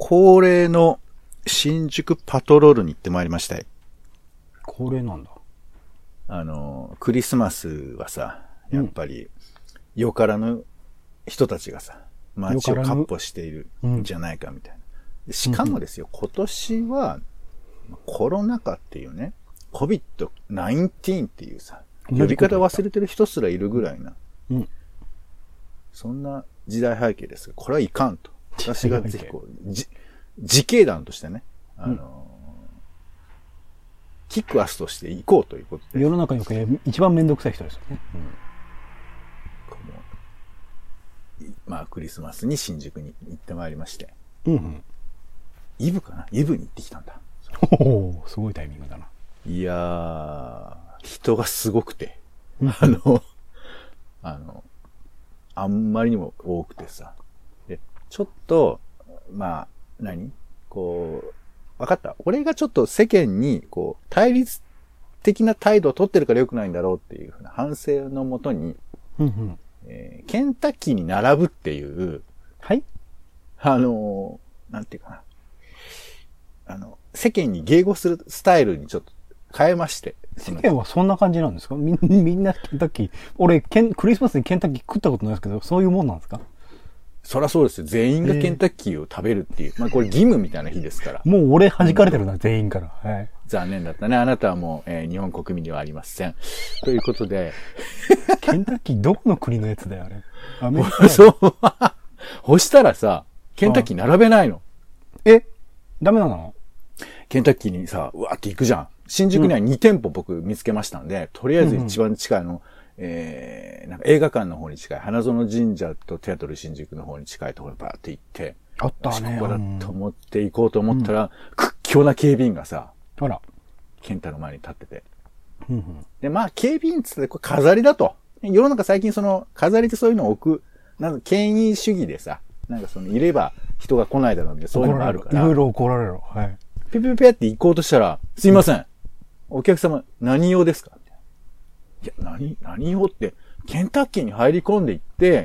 恒例の新宿パトロールに行ってまいりましたよ。 恒例なんだ。 クリスマスはさ、やっぱり、よからぬ人たちがさ、街をかっ歩しているんじゃないかみたいな。しかもですよ、今年は、コロナ禍っていうね、COVID-19 っていうさ、呼び方忘れてる人すらいるぐらいな、そんな時代背景ですが、これはいかんと。私がぜひこう、自警団としてね、キックアスとして行こうということで。 世の中における一番めんどくさい人ですよね。 まあ、クリスマスに新宿に行ってまいりまして。イブかな？イブに行ってきたんだ。 おー、すごいタイミングだな。 いやー、人がすごくて。あんまりにも多くてさ。で、ちょっと、まあ、わかった。俺がちょっと世間に、対立的な態度を取ってるから良くないんだろうっていうふうな反省のもとに、ケンタッキーに並ぶっていう、 はい？ なんていうかな。世間に迎合するスタイルにちょっと変えまして。 世間はそんな感じなんですか？みんなケンタッキー。俺、クリスマスにケンタッキー食ったことないですけど、そういうもんなんですか？ そりゃそうですよ。全員がケンタッキーを食べるっていう。まあこれ義務みたいな日ですから。 もう俺弾かれてるな、全員から。はい。 残念だったね。あなたはもう、日本国民ではありません。ということで。 ケンタッキーどこの国のやつだよ、あれ。アメリカ。 そう。そしたらさ、ケンタッキー並べないの。 ダメなの？ ケンタッキーにさ、うわーって行くじゃん。新宿には2店舗僕見つけましたんで、とりあえず一番近いの、なんか映画館の方に近い、花園神社とテアトル新宿の方に近いところにバーって行って、 あったね。 ここだと思って行こうと思ったら、屈強な警備員がさ、 あら。 ケンタの前に立ってて。で、まあ、警備員つってこれ飾りだと。世の中最近その、飾りってそういうのを置く、なんか権威主義でさ、なんかその、いれば人が来ないだろうみたいな、そういうのがあるから。 いろいろ怒られる。はい。 ピピピピって行こうとしたら、すいません。お客様、何用ですか？いや、何用って、ケンタッキーに入り込んでいって、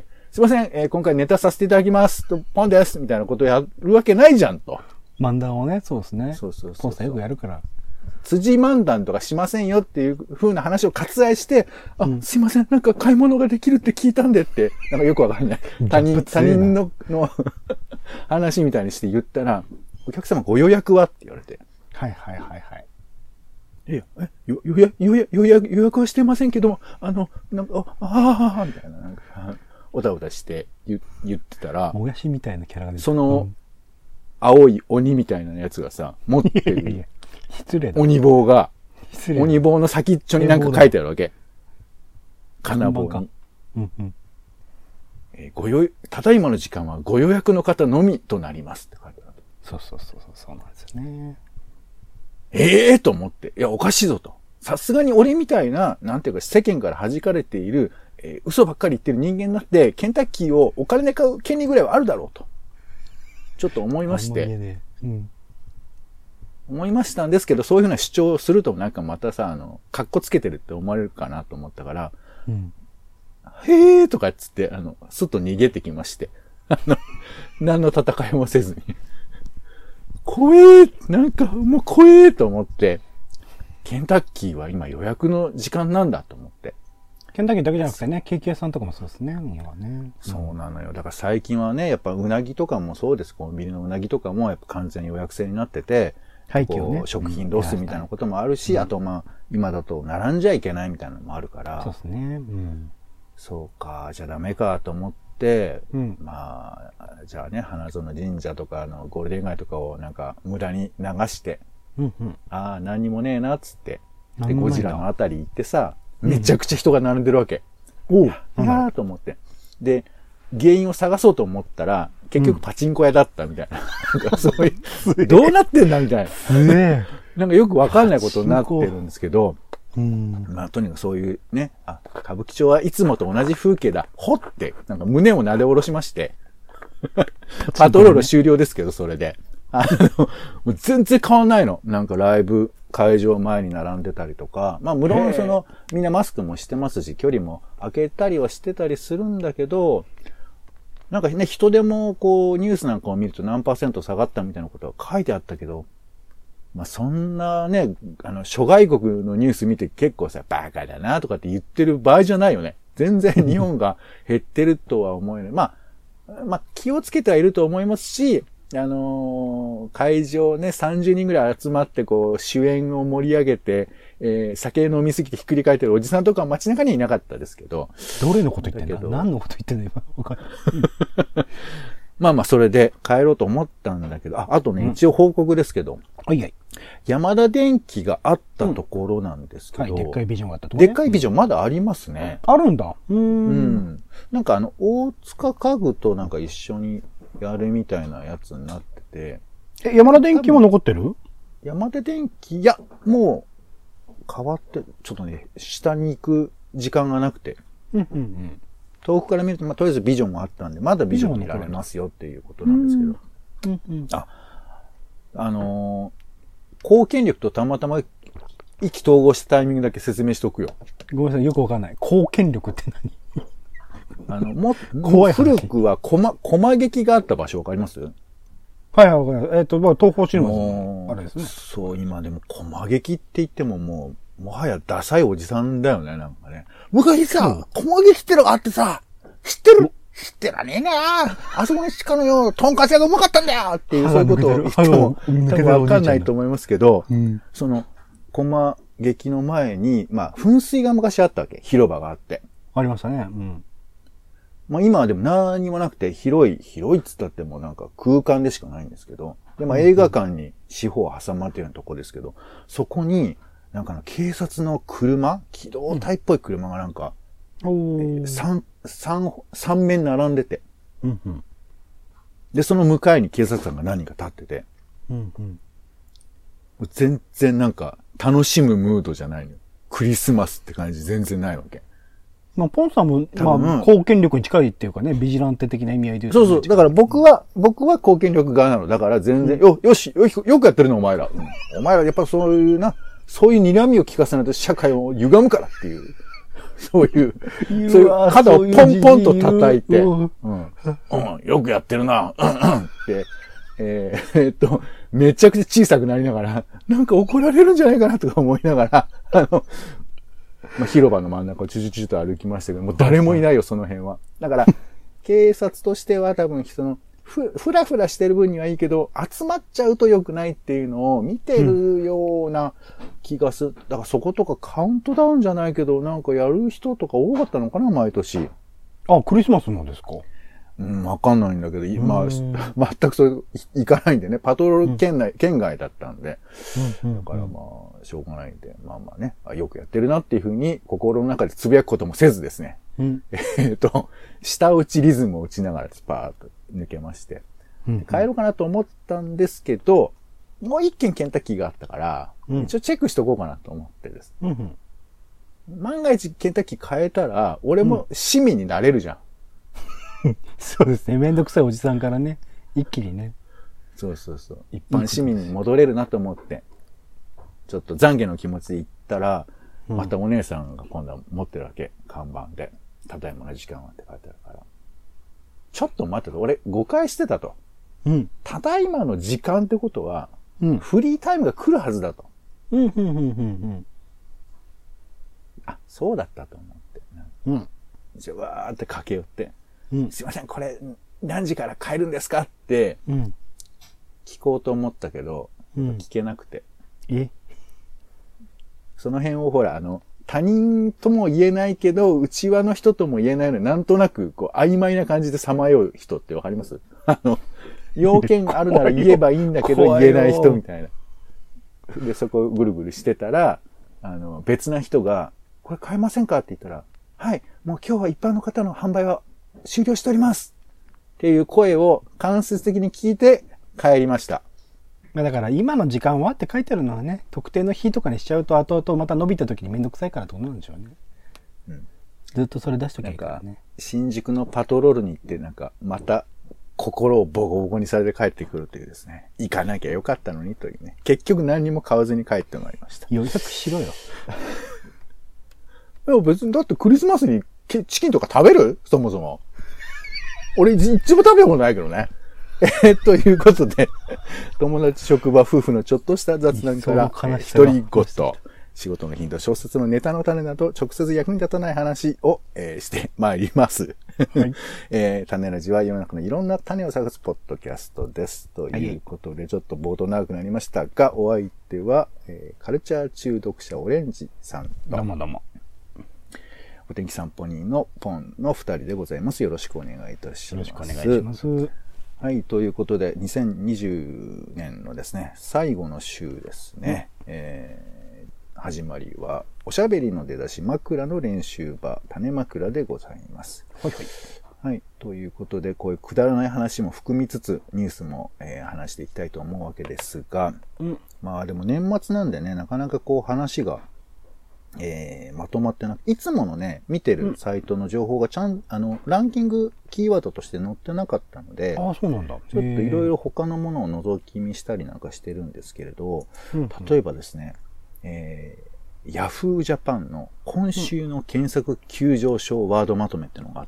すいません、今回ネタさせていただきますと、ポンです、みたいなことをやるわけないじゃんと。 漫談をね、そうですね。 そう。 ポンさんよくやるから。 辻漫談とかしませんよっていう風な話を割愛して、すいません、なんか買い物ができるって聞いたんでって、なんかよくわかんない。他人の話みたいにして言ったら、お客様ご予約はって言われて。 はい。 予約はしてませんけども、なんか、みたいな、なんか、おたおたして言ってたら、 もやしみたいなキャラが出てその、青い鬼みたいなやつがさ、持ってる、 失礼だ。 鬼棒が、鬼棒の先っちょになんか書いてあるわけ。金棒に。ただいまの時間はご予約の方のみとなりますって書いてある。 そうなんですよね。 と思って。いや、おかしいぞと。さすがに俺みたいな、なんていうか世間から弾かれている、嘘ばっかり言ってる人間になって、ケンタッキーをお金で買う権利ぐらいはあるだろうと。ちょっと思いまして。思いましたんですけど、そういうふうな主張をするとなんかまたさ、かっこつけてるって思われるかなと思ったから、へーとかっつって、すっと逃げてきまして。何の戦いもせずに。怖えなんかもう怖えと思って、ケンタッキーは今予約の時間なんだと思って。 ケンタッキーだけじゃなくてね、ケーキ屋さんとかもそうですね、 そうなのよ。だから最近はね、やっぱうなぎとかもそうです。コンビニのうなぎとかもやっぱ完全に予約制になってて、食品ロスみたいなこともあるし、あとまあ、今だと並んじゃいけないみたいなのもあるから。 そうですね。 そうか、じゃあダメかと思って、まあ、じゃあね、花園神社とかゴールデン街とかをなんか無駄に流して、何にもねえなっつって、で、ゴジラのあたり行ってさ、めちゃくちゃ人が並んでるわけ。と思って。で、原因を探そうと思ったら、結局パチンコ屋だったみたいな。なんかそういう、どうなってんだみたいな。なんかよくわかんないことになってるんですけど、まあとにかくそういうね、歌舞伎町はいつもと同じ風景だ。ほって、なんか胸をなで下ろしまして、パトロール終了ですけど、それで。もう全然変わんないの。なんかライブ会場前に並んでたりとか、まあ無論みんなマスクもしてますし、距離も空けたりはしてたりするんだけど、 なんかね、人でもこう、ニュースなんかを見ると何%下がったみたいなことは書いてあったけど、まあ、そんなね、諸外国のニュース見て結構さ、バカだなとかって言ってる場合じゃないよね。全然日本が減ってるとは思えない。まあ、気をつけてはいると思いますし、会場ね、30人ぐらい集まってこう、主演を盛り上げて、酒飲みすぎてひっくり返ってるおじさんとかは街中にはいなかったですけど。 どれのこと言ってんだ？何のこと言ってんの今。わかんない。 まあまあ、それで帰ろうと思ったんだけど、あとね、一応報告ですけど。 はいはい。 山田電機があったところなんですけど。 はい、でっかいビジョンがあったところ、 でっかいビジョンまだありますね。 あるんだ。 なんか大塚家具となんか一緒にやるみたいなやつになってて。 山田電機も残ってる？ 山田電機、いや、もう、変わって、ちょっとね、下に行く時間がなくて。遠くから見ると、まあ、とりあえずビジョンがあったんで、まだビジョン見られますよっていうことなんですけど。貢献力とたまたま意気投合したタイミングだけ説明しとくよ。 ごめんなさい、よくわかんない。貢献力って何？古くは駒劇があった場所わかります？ はいはい、わかります。東方シネマズあれですね。 そう、今でも駒劇って言ってももはやダサいおじさんだよね、なんかね。昔さ、駒劇ってのがあってさ、知ってる？知ってらねえなあそこの鹿のよ、トンカツ屋がうまかったんだよっていう、そういうことを言っても、多分わかんないと思いますけど、その、駒劇の前に、まあ、噴水が昔あったわけ。広場があって。 ありましたね。 まあ今はでも何にもなくて、広いっつったってもうなんか空間でしかないんですけど、で、まあ映画館に四方挟まってるようなとこですけど、そこに、なんか警察の車、機動隊っぽい車がなんか、3面並んでて、で、その向かいに警察官が何人か立ってて、全然なんか楽しむムードじゃないの。クリスマスって感じ全然ないわけ。 まあ、ポンさんも、まあ、貢献力に近いっていうかね、ビジランテ的な意味合いで言うと、そうそう。だから僕は貢献力側なの。だから全然、よくやってるのお前ら。お前らやっぱそういう睨みを聞かせないと社会を歪むからっていう。そういう肩をポンポンと叩いて、よくやってるな、って、めちゃくちゃ小さくなりながら、なんか怒られるんじゃないかなとか思いながら、まあ、広場の真ん中をチュチュチュと歩きましたけど、もう誰もいないよ、その辺は。だから、警察としては多分、ふらふらしてる分にはいいけど、集まっちゃうと良くないっていうのを見てるような気がする。だからそことかカウントダウンじゃないけど、なんかやる人とか多かったのかな、毎年。 あ、クリスマスなんですか？ わかんないんだけど、今、全くそう行かないんでね、パトロール県外だったんで、だからまあ、しょうがないんで、まあまあね、よくやってるなっていうふうに心の中でつぶやくこともせずですね、下打ちリズムを打ちながらスパーッと抜けまして、帰ろうかなと思ったんですけど、もう一軒ケンタッキーがあったから、一応チェックしとこうかなと思ってです。万が一ケンタッキー変えたら、俺も市民になれるじゃん。 そうですね。めんどくさいおじさんからね、一気にね。 そう。一般市民に戻れるなと思って、ちょっと懺悔の気持ちで行ったら、またお姉さんが今度は持ってるわけ。看板で。ただいまの時間はって書いてあるから。ちょっと待ってと、俺誤解してたと。ただいまの時間ってことは、フリータイムが来るはずだと。あ、そうだったと思って。じゃあわーって駆け寄って。すいません、これ、何時から帰るんですかって、聞こうと思ったけど、聞けなくて。その辺をほら、他人とも言えないけど、内輪の人とも言えないので、なんとなく、こう、曖昧な感じでさまよう人ってわかります？要件があるなら言えばいいんだけど、言えない人みたいな。で、そこをぐるぐるしてたら、別な人が、これ買えませんかって言ったら、はい、もう今日は一般の方の販売は終了しておりますっていう声を間接的に聞いて帰りました。 だから今の時間はって書いてあるのはね、特定の日とかにしちゃうと後々また伸びた時にめんどくさいからってことなんでしょうね。ずっとそれ出しときゃいいからね。 新宿のパトロールに行ってなんかまた心をボコボコにされて帰ってくるというですね。行かなきゃよかったのにというね。結局何にも買わずに帰ってまいりました。 予約しろよ。 いや別にだってクリスマスにチキンとか食べる？そもそも。 俺一度も食べたことないけどね。ということで、友達、職場、夫婦のちょっとした雑談から、独り言、仕事のヒント、小説のネタの種など、直接役に立たない話を、してまいります。はい、種ラジは世の中のいろんな種を探すポッドキャストです。ということで、ちょっと冒頭長くなりましたが、お相手は、カルチャー中毒者オレンジさんと、 どうもどうも。 お天気散歩人のポンの二人でございます。よろしくお願いいたします。 よろしくお願いします。 はい、ということで、2020年のですね、最後の週ですね。始まりは、おしゃべりの出だし枕の練習場、種枕でございます。 はいはい。 はい、ということで、こういうくだらない話も含みつつ、ニュースも、話していきたいと思うわけですが、まあでも年末なんでね、なかなかこう話が、まとまってなく、いつものね、見てるサイトの情報がランキングキーワードとして載ってなかったので、 そうなんだ。 ちょっといろいろ他のものを覗き見したりなんかしてるんですけれど、例えばですね、ヤフージャパンの今週の検索急上昇ワードまとめっていうのがあって、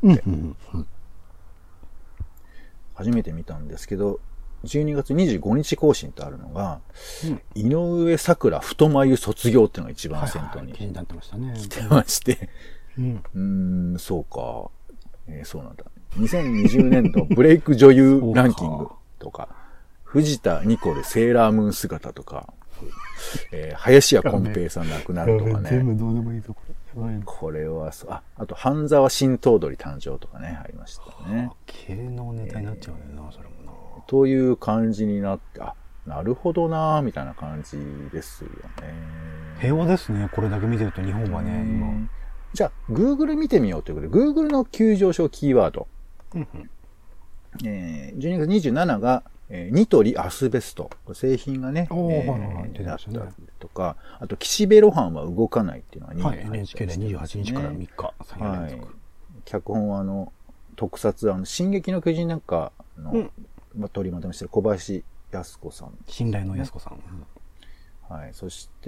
初めて見たんですけど、12月25日更新ってあるのが、井上咲楽太眉卒業っていうのが一番先頭に来てまして、そうか、そうなんだ。2020年度ブレイク女優ランキングとか、藤田ニコルセーラームーン姿とか、林家こんぺいさん亡くなるとかね。 全部どうでもいいぞ、 これはあと、半沢新頭取誕生とかね、ありましたね。 芸能ネタになっちゃうよな、それもな。 という感じになって、なるほどなぁ、みたいな感じですよね。 平和ですね、これだけ見てると日本はね、今。 じゃあ、Google 見てみようということで、Google の急上昇キーワード。12月27が、ニトリアスベスト。製品がね、なったりとか、あと、岸辺露伴は動かないっていうのが2位に入ってますね。 NHK で28日から3日、3連続。 脚本は特撮、進撃の巨人なんかの、取りまとめしてる小林靖子さん、 信頼の靖子さん。 はい。そして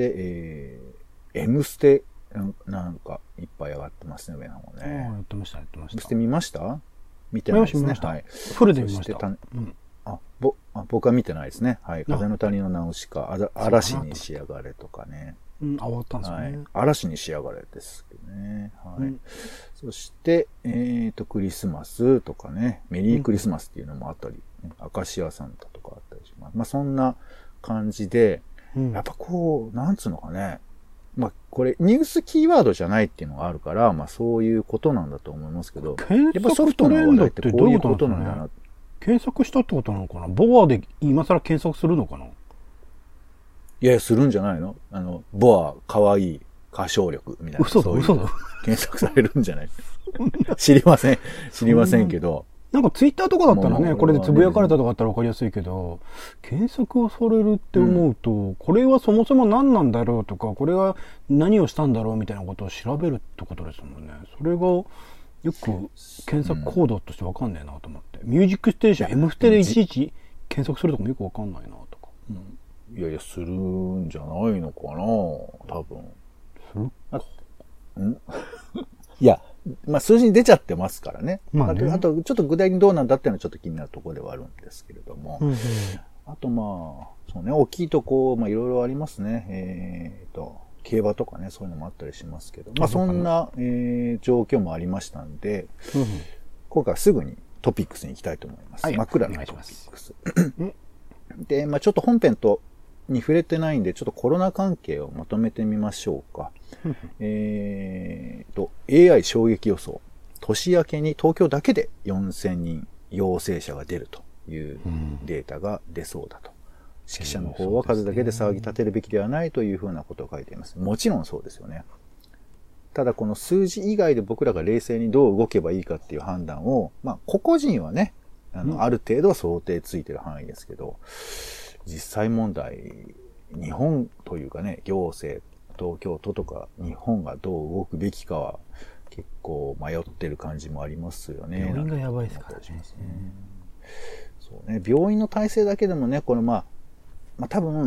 、M ステなんかいっぱい上がってますね、上の方ね。 やってました、やってました。 M ステ見ました？見てないですね。 見ました。 はい。 フルで見ました。 僕は見てないですね。はい。風の谷のナウシカ、嵐に仕上がれとかね。 終わったんですよね。はい。 嵐に仕上がれですけどね。はい。そして、クリスマスとかね、メリークリスマスっていうのもあったり、明石家サンタとかあったりします。まあそんな感じで、やっぱこう、なんつうのかね。まあこれニュースキーワードじゃないっていうのがあるから、まあそういうことなんだと思いますけど、やっぱソフトの話題ってこういうことなんだな。 検索したってことなのかな？ボアで今更検索するのかな？ いや、するんじゃないの？ボア、かわいい、歌唱力、みたいな。 嘘だ。 検索されるんじゃない知りませんけど。 なんかツイッターとかだったらね、これでつぶやかれたとかだったらわかりやすいけど、検索をされるって思うと、これはそもそも何なんだろうとか、これは何をしたんだろうみたいなことを調べるってことですもんね。それがよく検索コードとしてわかんないなと思って。ミュージックステーション、M ステでいちいち検索するとかもよくわかんないなとか。 いや、するんじゃないのかな多分。 する？ いや、まあ数字に出ちゃってますからね。 まあね、 あと、ちょっと具体にどうなんだっていうのはちょっと気になるところではあるんですけれども。あとまあ、そうね、大きいとこ、まあいろいろありますね。競馬とかね、そういうのもあったりしますけど。まあそんな、状況もありましたんで、今回はすぐにトピックスに行きたいと思います。枕のトピックス。で、まあちょっと本編に触れてないんで、ちょっとコロナ関係をまとめてみましょうか。AI 衝撃予想。年明けに東京だけで4000人陽性者が出るというデータが出そうだと。識者の方は数だけで騒ぎ立てるべきではないというふうなことを書いています。もちろんそうですよね。ただこの数字以外で僕らが冷静にどう動けばいいかっていう判断を、まあ個々人はね、ある程度は想定ついてる範囲ですけど、実際問題、日本というかね、行政、東京都とか日本がどう動くべきかは結構迷ってる感じもありますよね。 病院がやばいですからね。 そうね、病院の体制だけでもね、これまあ多分、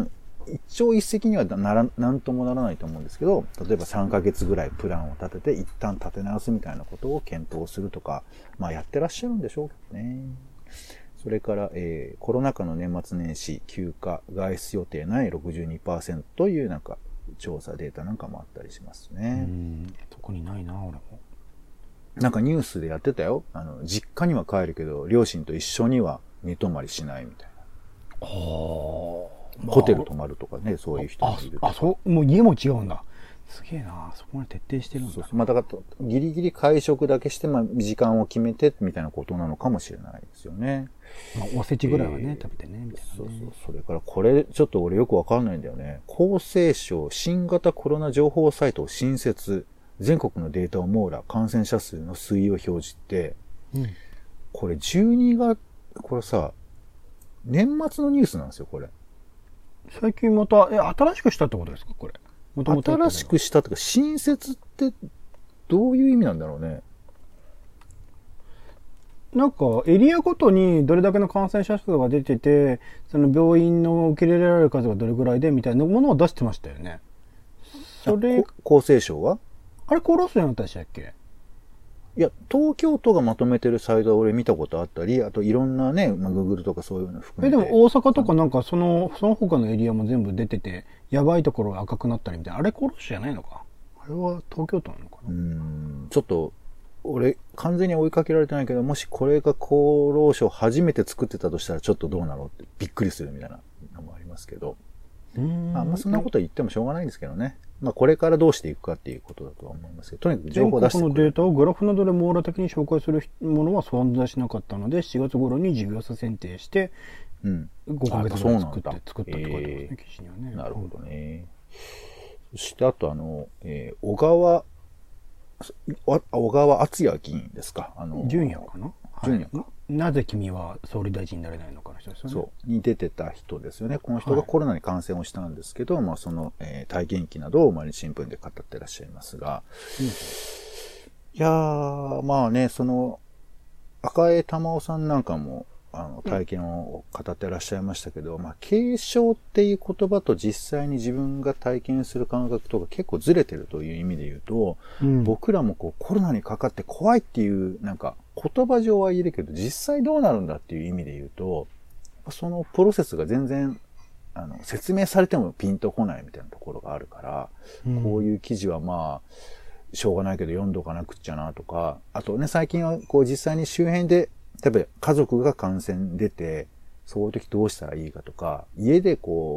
一朝一夕にはなんともならないと思うんですけど、例えば3ヶ月ぐらいプランを立てて、一旦立て直すみたいなことを検討するとか、まあやってらっしゃるんでしょうけどね。それから、コロナ禍の年末年始、休暇、外出予定ない 62% というなんか調査データなんかもあったりしますね。 特にないな、俺も。なんかニュースでやってたよ。実家には帰るけど、両親と一緒には寝泊まりしないみたいな。ホテル泊まるとかね、そういう人もいる。 もう家も違うんだ。すげえな、そこまで徹底してるんだ。そうそう。 まあ、だから、ギリギリ会食だけして、まあ、時間を決めて、みたいなことなのかもしれないですよね。 まあ、おせちぐらいはね、食べてね、みたいな、ね。 そうそう。それから、これ、ちょっと俺よくわかんないんだよね。厚生省新型コロナ情報サイトを新設、全国のデータを網羅、感染者数の推移を表示って、これ12月、これさ、年末のニュースなんですよ、これ。 最近また、新しくしたってことですか、これ。 新しくしたとか、新設ってどういう意味なんだろうね。 なんか、エリアごとにどれだけの感染者数が出てて、その病院の受け入れられる数がどれぐらいでみたいなものを出してましたよね。 それ、厚生省はあれ、厚労省になったでしたっけ？ いや、東京都がまとめてるサイトは俺見たことあったり、あといろんなね、まあ、Google とかそういうの含めて。 でも大阪とかなんかその他のエリアも全部出てて、やばいところが赤くなったりみたいな。あれ厚労省じゃないのか？あれは東京都なのかな？ ちょっと、俺、完全に追いかけられてないけど、もしこれが厚労省初めて作ってたとしたらちょっとどうなのってびっくりするみたいなのもありますけど。まあそんなこと言ってもしょうがないんですけどね。まあこれからどうしていくかっていうことだとは思いますけど、とにかく情報を出してくれる。 全国のデータをグラフなどで網羅的に紹介するものは存在しなかったので、4月頃に事業者選定して、5ヶ月ぐらい作ったって書いてますね、記事にはね。 なるほどね。そしてあと小川敦也議員ですか。 純也かな？ 純也か。 なぜ君は総理大臣になれないのかの人ですよね。 そう。に出てた人ですよね。この人がコロナに感染をしたんですけど、まあその、体験記などを毎日新聞で語ってらっしゃいますが。いやー、まあね、赤江玉緒さんなんかも、体験を語ってらっしゃいましたけど、まあ、軽症っていう言葉と実際に自分が体験する感覚とか結構ずれてるという意味で言うと、僕らもコロナにかかって怖いっていう、なんか言葉上は言えるけど、実際どうなるんだっていう意味で言うと、そのプロセスが全然、説明されてもピンとこないみたいなところがあるから、こういう記事はまあ、しょうがないけど読んどかなくっちゃなとか、あとね、最近は実際に周辺で、例えば家族が感染出て、そういう時どうしたらいいかとか、家で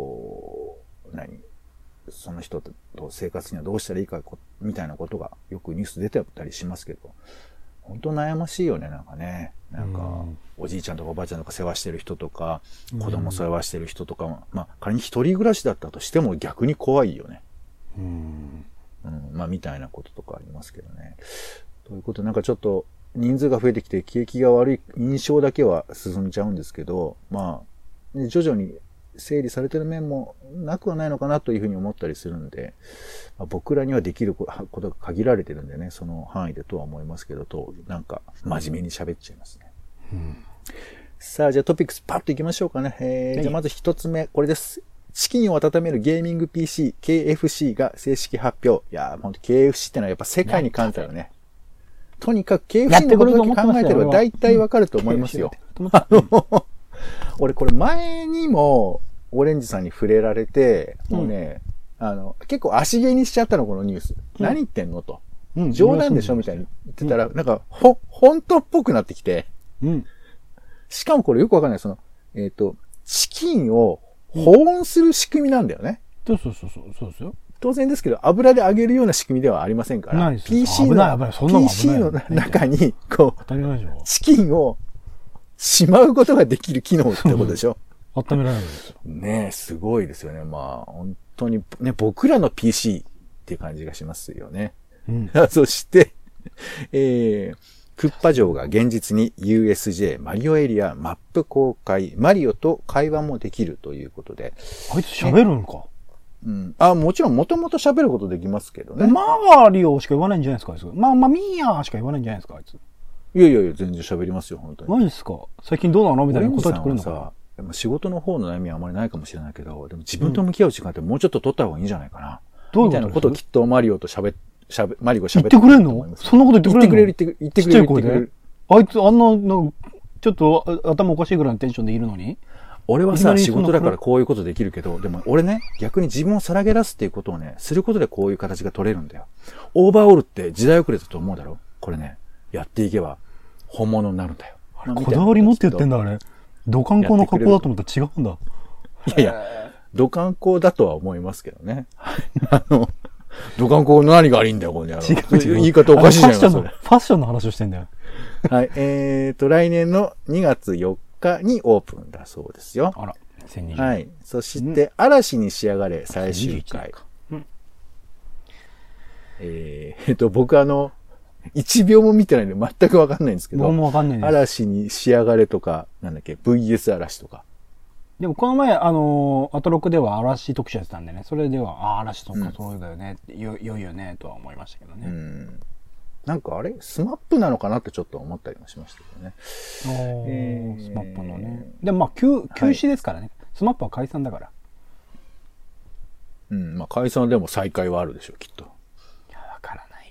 その人と生活にはどうしたらいいかみたいなことがよくニュース出てたりしますけど、本当悩ましいよね、なんかね。なんか、おじいちゃんとかおばあちゃんとか世話してる人とか、子供世話してる人とか、まあ仮に一人暮らしだったとしても逆に怖いよね。まあみたいなこととかありますけどね。ということでなんかちょっと、人数が増えてきて景気が悪い印象だけは進んじゃうんですけど、まあ、徐々に整理されてる面もなくはないのかなというふうに思ったりするんで、まあ、僕らにはできることが限られてるんでね、その範囲でとは思いますけど、なんか真面目に喋っちゃいますね。さあ、じゃあトピックスパッといきましょうかね。じゃあまず一つ目、これです。チキンを温めるゲーミング PC、KFC が正式発表。いやー、ほんと KFC ってのはやっぱ世界に関してはね、とにかく KFC のことだけ考えてれば大体わかると思いますよ。俺これ前にもオレンジさんに触れられて、もうね、結構足毛にしちゃったの、このニュース。何言ってんのと。冗談でしょみたいに言ってたら、なんか、本当っぽくなってきて。しかもこれよくわかんない。チキンを保温する仕組みなんだよね。 そうですよ。 当然ですけど、油で揚げるような仕組みではありませんから、PC の中に、チキンをしまうことができる機能ってことでしょ。 温められるんですよ。 ねえ、すごいですよね。まあ、本当にね、僕らの PC っていう感じがしますよね。そして、クッパ城が現実に USJ マリオエリアマップ公開、マリオと会話もできるということで。 あいつ喋るんか。 もちろん、もともと喋ることできますけどね。 マリオしか言わないんじゃないですか、あいつ。ミーヤーしか言わないんじゃないですか、あいつ。 いや、全然喋りますよ、本当に。 マジですか？最近どうなのみたいな答えてくれるのかな。 仕事の方の悩みはあまりないかもしれないけど、でも自分と向き合う時間ってもうちょっと取った方がいいんじゃないかな。みたいなことをきっとマリゴ喋って言ってくれんの？そんなこと言ってくれんの？言ってくれる。 ちっちゃい声で？あいつあんな、ちょっと頭おかしいぐらいのテンションでいるのに？ 俺はさ、仕事だからこういうことできるけど、でも俺ね、逆に自分をさらけ出すっていうことをね、することでこういう形が取れるんだよ。オーバーオールって時代遅れだと思うだろ？これね、やっていけば本物になるんだよ。 こだわり持って言ってんだ、あれ。土管工の格好だと思ったら違うんだ。 いや、土管工だとは思いますけどね。土管工何が悪いんだよ、これ。違う。言い方おかしいじゃないですか、それ。 ファッションの話をしてんだよ。 はい。来年の2月4日にオープンだそうですよ。 あら、2020。 はい。そして、嵐に仕上がれ最終回。僕1秒も見てないんで全くわかんないんですけど。 僕もわかんないです。 嵐に仕上がれとか、なんだっけ、VS 嵐とか。 でもこの前、アトロクでは嵐特集やってたんでね、それでは、嵐とかそうだよね、良いよね、とは思いましたけどね。 なんかあれスマップなのかなってちょっと思ったりもしましたけどね。 スマップのね。でもまあ、休止ですからね。スマップは解散だから。 まあ解散でも再開はあるでしょう、きっと。 いや、わからない。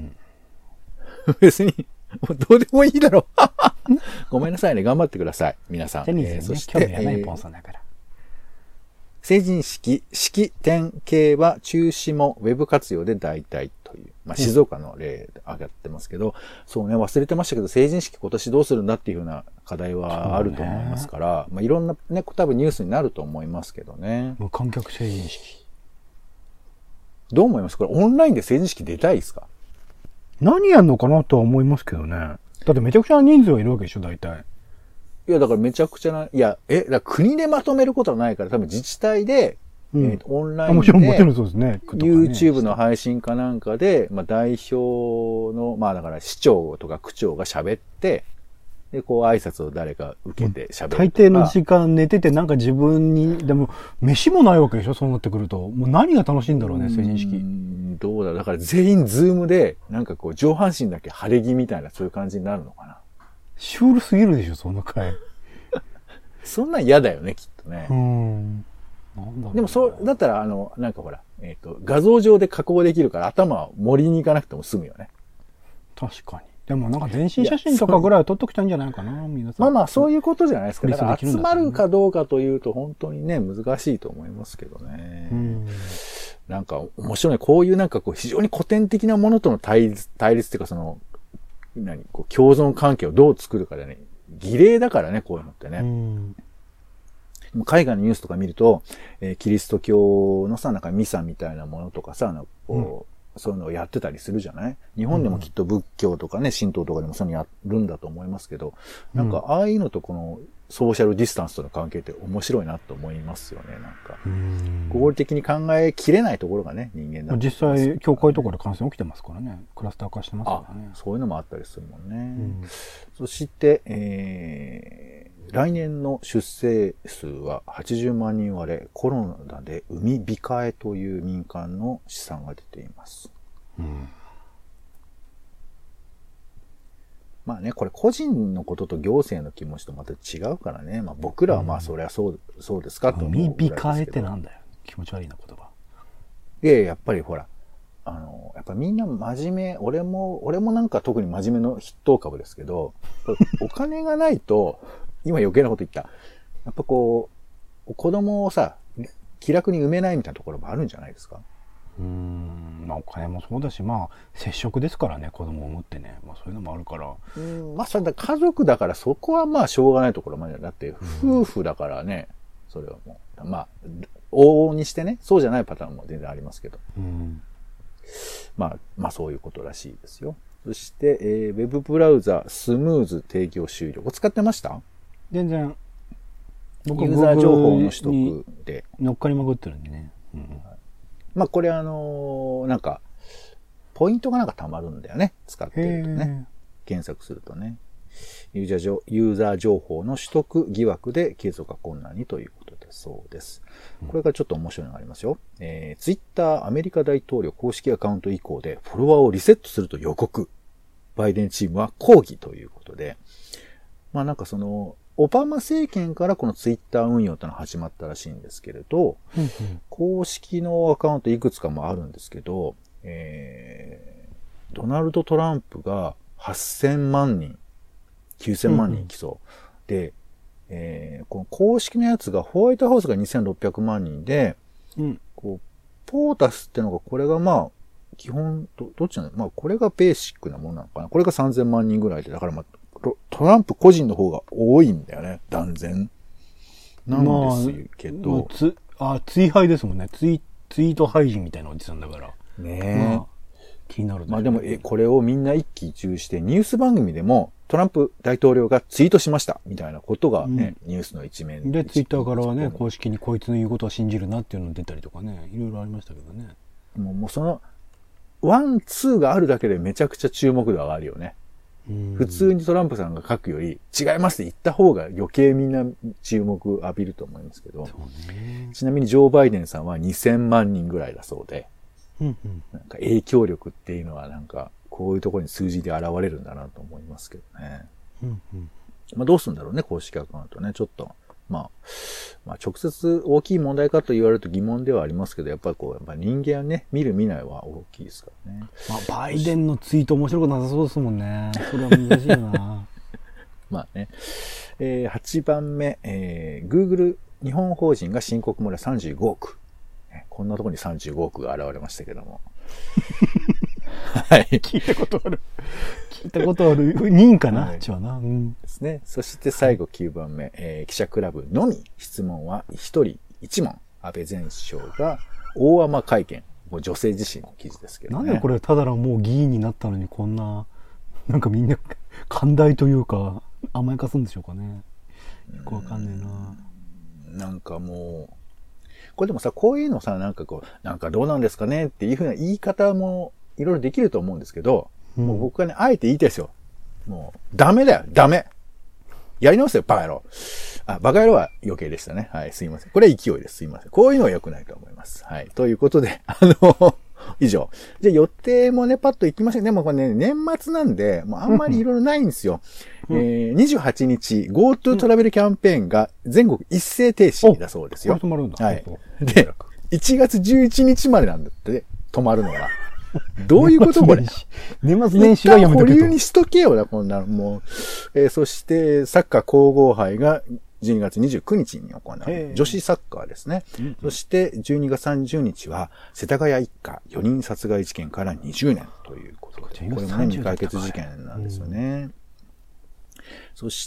別に、どうでもいいだろう。ごめんなさいね。頑張ってください。皆さん。 テニスにね、興味がないポンさんだから。 成人式、式典系は中止もウェブ活用で代替という。まあ、静岡の例上がってますけど、そうね、忘れてましたけど、成人式今年どうするんだっていうふうな課題はあると思いますから、まあ、いろんなね、多分ニュースになると思いますけどね。 無観客成人式。 どう思います？これオンラインで成人式出たいですか？ 何やんのかなとは思いますけどね。だってめちゃくちゃな人数がいるわけでしょ、大体。 いや、だからめちゃくちゃな、いや、だから国でまとめることはないから、多分自治体で、オンラインで、 もちろんそうですね。 YouTube の配信かなんかで、まあ代表の、まあだから市長とか区長が喋って、で、こう挨拶を誰か受けて喋る。 大抵の時間寝ててなんか自分に、でも、飯もないわけでしょ、そうなってくると。もう何が楽しいんだろうね、成人式。 どうだから全員ズームで、なんかこう上半身だけ晴れ着みたいなそういう感じになるのかな。 シュールすぎるでしょ、その回。 そんなん嫌だよね、きっとね。 なんだろう。 でもだったらなんかほら、画像上で加工できるから頭は盛りに行かなくても済むよね。 確かに。でもなんか全身写真とかぐらいは撮っときたいんじゃないかな、皆さん。 まあそういうことじゃないですか。だから集まるかどうかというと本当にね、難しいと思いますけどね。なんか面白いね。こういうなんかこう非常に古典的なものとの対立っていうかこう共存関係をどう作るかでね、儀礼だからね、こういうのってね。海外のニュースとか見ると、キリスト教のさ、なんかミサみたいなものとかさ、そういうのをやってたりするじゃない？日本でもきっと仏教とかね、神道とかでもそういうのやるんだと思いますけど、なんかああいうのとこのソーシャルディスタンスとの関係って面白いなと思いますよね、なんか。合理的に考えきれないところがね、人間だ。 実際、教会とかで感染起きてますからね。クラスター化してますからね。 そういうのもあったりするもんね。そして、来年の出生数は80万人割れ、コロナで海控えという民間の試算が出ています。まあね、これ個人のことと行政の気持ちとまた違うからね。まあ僕らはまあそりゃそうですかと思う。 海控えってなんだよ。気持ち悪いな言葉。 やっぱりほら、やっぱみんな真面目、俺もなんか特に真面目の筆頭株ですけど、お金がないと、今余計なこと言った。やっぱこう、子供をさ、気楽に産めないみたいなところもあるんじゃないですか。 まあお金もそうだし、まあ接触ですからね、子供を産むってね。まあそういうのもあるから。 まあそれだ家族だからそこはまあしょうがないところまでだって、夫婦だからね、それはもう、まあ、往々にしてね、そうじゃないパターンも全然ありますけど。まあそういうことらしいですよ。そして、ウェブブラウザスムーズ提供終了。使ってました？ 全然。 僕ユーザー情報の取得で。 乗っかりまくってるんでね。 まあこれなんか、ポイントがなんか溜まるんだよね。使ってるとね。検索するとね。ユーザー情報の取得疑惑で継続が困難にということだそうです。これがちょっと面白いのがありますよ。ツイッターアメリカ大統領公式アカウント以降でフォロワーをリセットすると予告。バイデンチームは抗議ということで。まあなんかオバマ政権からこのツイッター運用ってのは始まったらしいんですけれど、公式のアカウントいくつかもあるんですけど、ドナルド・トランプが8000万人、9000万人来そう。で、この公式のやつが、ホワイトハウスが2600万人で、こうポータスってのが、これがまあ、基本、どっちなの？まあ、これがベーシックなものなのかな。これが3000万人ぐらいで、だからまあ、トランプ個人の方が多いんだよね、断然。なんですけど。 追廃ですもんね。ツイート廃人みたいなおじさんだから。 ねえ。 気になる。 まあでも、これをみんな一喜一憂して、ニュース番組でも、トランプ大統領がツイートしました、みたいなことがね、ニュースの一面で、ツイッターからはね、公式にこいつの言うことは信じるなっていうの出たりとかね、いろいろありましたけどね。 もうその、ワン、ツーがあるだけでめちゃくちゃ注目度上がるよね。普通にトランプさんが書くより、違いますって言った方が余計みんな注目浴びると思いますけど、ちなみにジョー・バイデンさんは2000万人ぐらいだそうで、なんか影響力っていうのはなんか、こういうところに数字で現れるんだなと思いますけどね。まあどうするんだろうね、公式アカウントね。ちょっと、まあ直接大きい問題かと言われると疑問ではありますけど、やっぱりやっぱ人間はね、見る見ないは大きいですからね。 まあバイデンのツイート面白くなさそうですもんね。それは難しいな。 まあね。8番目、Google 日本法人が申告漏れ35億。こんなところに35億が現れましたけども。はい。 聞いたことある。認かな、ちはな。 ですね。そして最後9番目、記者クラブのみ質問は1人1問。安倍前首相が大甘会見。女性自身の記事ですけどね。 なんでこれただのもう議員になったのにこんな、なんかみんな寛大というか甘やかすんでしょうかね。よくわかんねえな。なんかもう、これでもさ、こういうのさ、なんかなんかどうなんですかねっていう風な言い方もいろいろできると思うんですけど、もう僕はね、あえて言いたいですよ。もう、ダメだよ、ダメ。やり直せよ、バカ野郎。バカ野郎は余計でしたね。はい、すいません。これは勢いです。すいません。こういうのは良くないと思います。はい。ということで、以上。じゃあ予定もね、パッと行きましょう。でもこれね、年末なんで、もうあんまりいろいろないんですよ。28日、GoTo トラベルキャンペーンが全国一斉停止だそうですよ。 止まるんだ。 はい。で、1月11日までなんだって、止まるのは。どういうことこれ。 年末年始はやめとけと。 保留にしとけよな、こんなの。もう。そして、サッカー皇后杯が12月29日に行われる。女子サッカーですね。そして、12月30日は、世田谷一家4人殺害事件から20年ということで。これもね、未解決事件なんですよね。そして、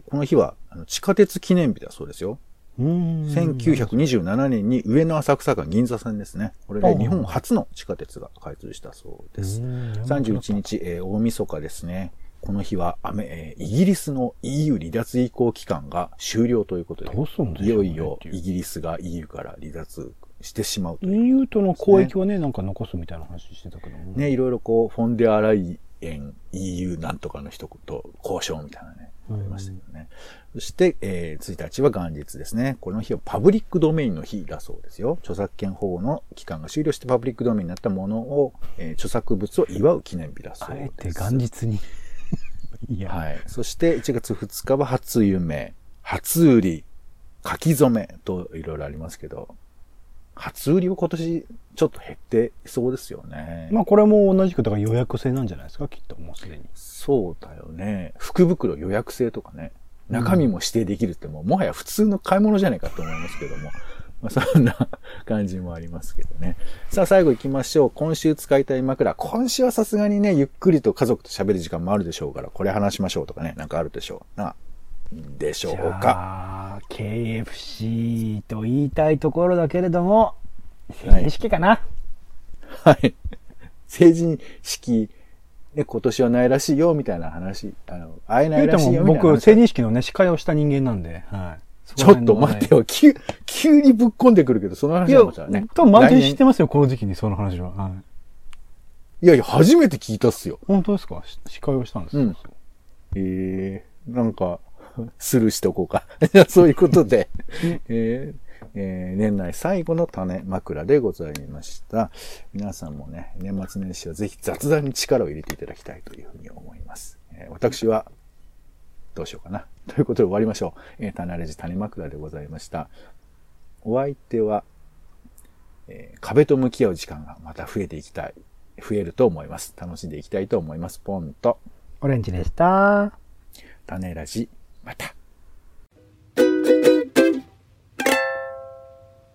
この日は、地下鉄記念日だそうですよ。1927年に上野浅草間銀座線ですね。これで日本初の地下鉄が開通したそうです。31日、大晦日ですね。この日はイギリスの EU 離脱移行期間が終了ということで、いよいよイギリスが EU から離脱してしまうという、ね。 EU との交易はね、なんか残すみたいな話してたけどね。いろいろフォンデアライエン EU なんとかの一言、交渉みたいなね。ありましたけどね。そして、1日は元日ですね。この日はパブリックドメインの日だそうですよ。著作権保護の期間が終了してパブリックドメインになったものを、著作物を祝う記念日だそうです。 あえて元日に。 はい。そして1月2日は初夢、初売り、書き初めといろいろありますけど、初売りは今年ちょっと減ってそうですよね。 まあこれも同じくだから予約制なんじゃないですか、きっともうすでに。 そうだよね。福袋予約制とかね。中身も指定できるってもはや普通の買い物じゃないかと思いますけども。まあ、そんな感じもありますけどね。さあ最後行きましょう。今週使いたい枕。今週はさすがにね、ゆっくりと家族と喋る時間もあるでしょうから、これ話しましょうとかね、なんかあるでしょうな。でしょうか。 KFC と言いたいところだけれども、成人式かな。 はい。成人式、ね、今年はないらしいよ、みたいな話。会えないらしいよ、みたいな話。 僕、成人式のね、司会をした人間なんで、はい。 ちょっと待ってよ。急にぶっ込んでくるけど、その話はまたね。 多分毎年知ってますよ、この時期にその話は。はい。 いやいや、初めて聞いたっすよ。 本当ですか？司会をしたんですか？ うん。なんか、スルーしておこうか。そういうことで、年内最後の種枕でございました。皆さんもね、年末年始はぜひ雑談に力を入れていただきたいというふうに思います。私は、どうしようかな。 ということで終わりましょう。種ラジ種枕でございました。お相手は、壁と向き合う時間がまた増えると思います。楽しんでいきたいと思います。ポンと。 オレンジでした。 種ラジ、また。